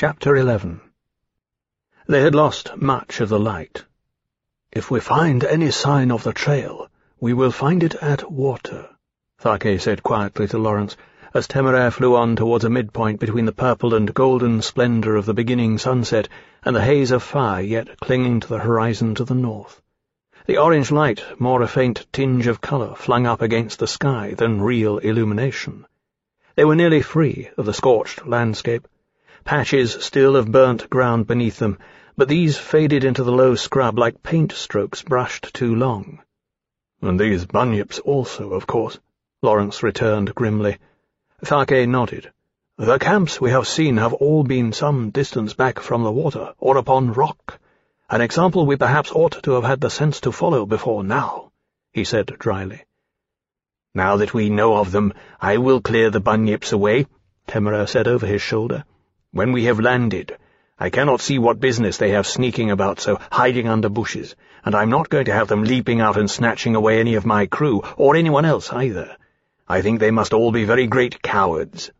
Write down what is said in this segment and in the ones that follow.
Chapter 11. They had lost much of the light. "If we find any sign of the trail, we will find it at water," Tharke said quietly to Lawrence, as Temeraire flew on towards a midpoint between the purple and golden splendour of the beginning sunset and the haze of fire yet clinging to the horizon to the north. The orange light more a faint tinge of colour flung up against the sky than real illumination. They were nearly free of the scorched landscape. Patches still of burnt ground beneath them, but these faded into the low scrub like paint strokes brushed too long. "And these bunyips also, of course," Lawrence returned grimly. Tharke nodded. "The camps we have seen have all been some distance back from the water, or upon rock. An example we perhaps ought to have had the sense to follow before now," he said dryly. "Now that we know of them, I will clear the bunyips away," Temeraire said over his shoulder. "When we have landed, I cannot see what business they have sneaking about so, hiding under bushes, and I'm not going to have them leaping out and snatching away any of my crew, or anyone else either. I think they must all be very great cowards."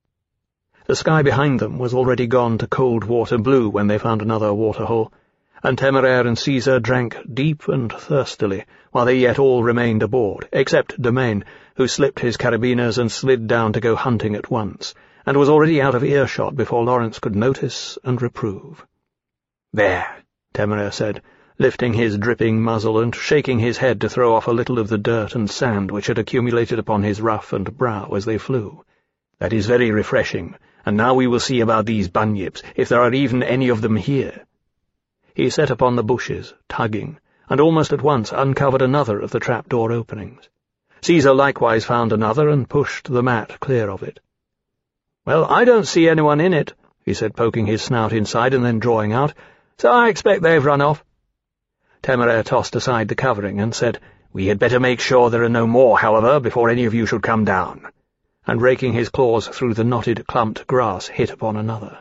The sky behind them was already gone to cold water blue when they found another waterhole, and Temeraire and Caesar drank deep and thirstily, while they yet all remained aboard, except Domain, who slipped his carabiners and slid down to go hunting at once, and was already out of earshot before Lawrence could notice and reprove. "There," Temeraire said, lifting his dripping muzzle and shaking his head to throw off a little of the dirt and sand which had accumulated upon his ruff and brow as they flew. "That is very refreshing, and now we will see about these bunyips, if there are even any of them here." He set upon the bushes, tugging, and almost at once uncovered another of the trapdoor openings. Caesar likewise found another and pushed the mat clear of it. "Well, I don't see anyone in it," he said, poking his snout inside and then drawing out, "so I expect they've run off." Temeraire tossed aside the covering and said, "We had better make sure there are no more, however, before any of you should come down," and raking his claws through the knotted, clumped grass, hit upon another.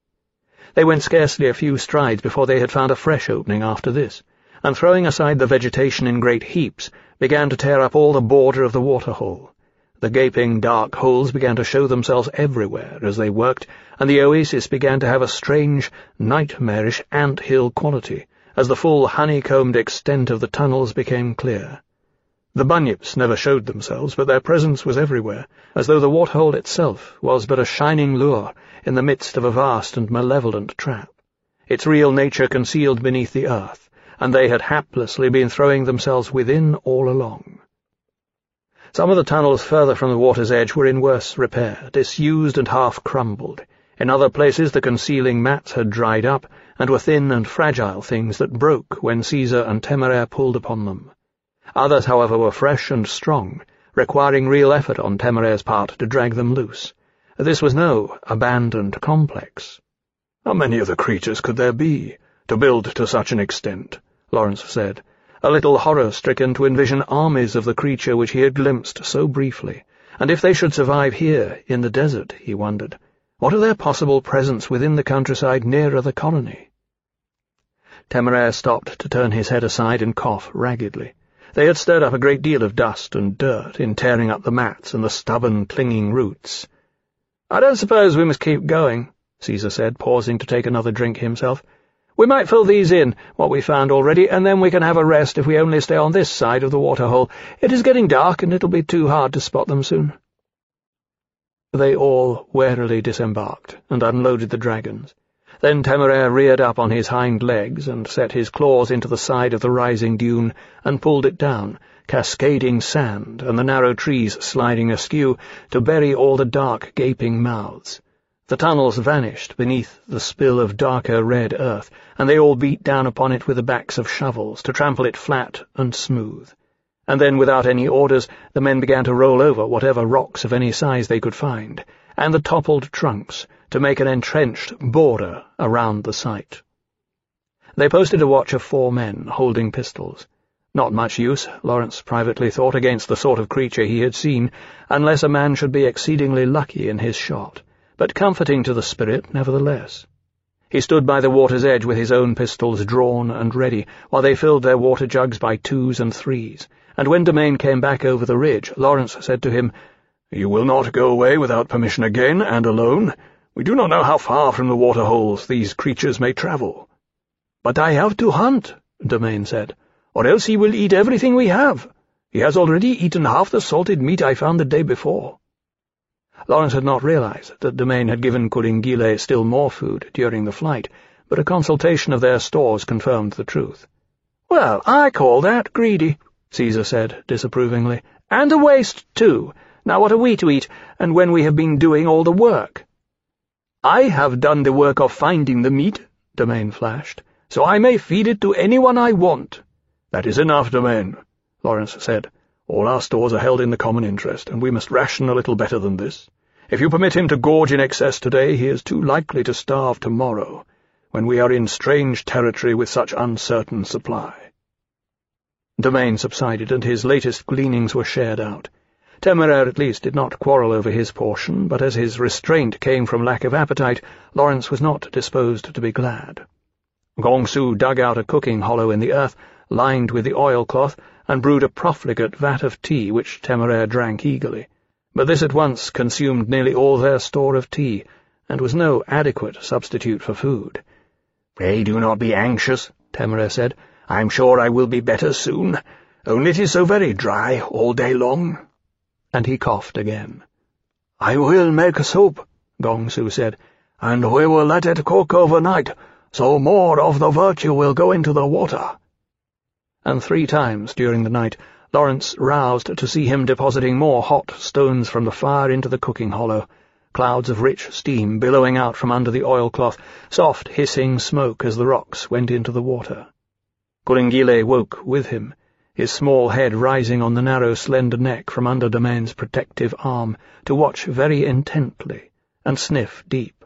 They went scarcely a few strides before they had found a fresh opening after this, and throwing aside the vegetation in great heaps, began to tear up all the border of the waterhole. The gaping, dark holes began to show themselves everywhere as they worked, and the oasis began to have a strange, nightmarish ant-hill quality, as the full honeycombed extent of the tunnels became clear. The bunyips never showed themselves, but their presence was everywhere, as though the waterhole itself was but a shining lure in the midst of a vast and malevolent trap, its real nature concealed beneath the earth, and they had haplessly been throwing themselves within all along. Some of the tunnels further from the water's edge were in worse repair, disused and half-crumbled. In other places the concealing mats had dried up, and were thin and fragile things that broke when Caesar and Temeraire pulled upon them. Others, however, were fresh and strong, requiring real effort on Temeraire's part to drag them loose. This was no abandoned complex. "How many of the creatures could there be, to build to such an extent?" Lawrence said, a little horror-stricken to envision armies of the creature which he had glimpsed so briefly, and if they should survive here, in the desert, he wondered, what of their possible presence within the countryside nearer the colony? Temeraire stopped to turn his head aside and cough raggedly. They had stirred up a great deal of dust and dirt in tearing up the mats and the stubborn, clinging roots. "I don't suppose we must keep going," Caesar said, pausing to take another drink himself. "We might fill these in, what we found already, and then we can have a rest if we only stay on this side of the waterhole. It is getting dark, and it'll be too hard to spot them soon." They all warily disembarked and unloaded the dragons. Then Temeraire reared up on his hind legs and set his claws into the side of the rising dune and pulled it down, cascading sand and the narrow trees sliding askew to bury all the dark, gaping mouths. The tunnels vanished beneath the spill of darker red earth, and they all beat down upon it with the backs of shovels to trample it flat and smooth. And then, without any orders, the men began to roll over whatever rocks of any size they could find, and the toppled trunks, to make an entrenched border around the site. They posted a watch of 4 men, holding pistols. Not much use, Lawrence privately thought, against the sort of creature he had seen, unless a man should be exceedingly lucky in his shot, but comforting to the spirit, nevertheless. He stood by the water's edge with his own pistols drawn and ready, while they filled their water jugs by 2s and 3s, and when Domain came back over the ridge, Lawrence said to him, "You will not go away without permission again, and alone. We do not know how far from the water-holes these creatures may travel. But I have to hunt, Domain said, or else he will eat everything we have. He has already eaten half the salted meat I found the day before. Lawrence had not realized that Domain had given Kuringile still more food during the flight, but a consultation of their stores confirmed the truth. "Well, I call that greedy," Caesar said disapprovingly. "And a waste, too. Now what are we to eat, and when we have been doing all the work?" "I have done the work of finding the meat," Domain flashed, "so I may feed it to anyone I want." "That is enough, Domain," Lawrence said. "All our stores are held in the common interest, and we must ration a little better than this. If you permit him to gorge in excess today, he is too likely to starve tomorrow, when we are in strange territory with such uncertain supply." Domain subsided, and his latest gleanings were shared out. Temeraire at least did not quarrel over his portion, but as his restraint came from lack of appetite, Lawrence was not disposed to be glad. Gongsu dug out a cooking hollow in the earth, lined with the oilcloth, and brewed a profligate vat of tea which Temeraire drank eagerly. But this at once consumed nearly all their store of tea, and was no adequate substitute for food. "Pray do not be anxious," Temeraire said. "I am sure I will be better soon, only it is so very dry all day long." And he coughed again. "I will make soup," Gongsu said, "and we will let it cook overnight, so more of the virtue will go into the water." And 3 times during the night Lawrence roused to see him depositing more hot stones from the fire into the cooking hollow, clouds of rich steam billowing out from under the oilcloth, soft hissing smoke as the rocks went into the water. Kuringile woke with him, his small head rising on the narrow, slender neck from under Domain's protective arm, to watch very intently and sniff deep.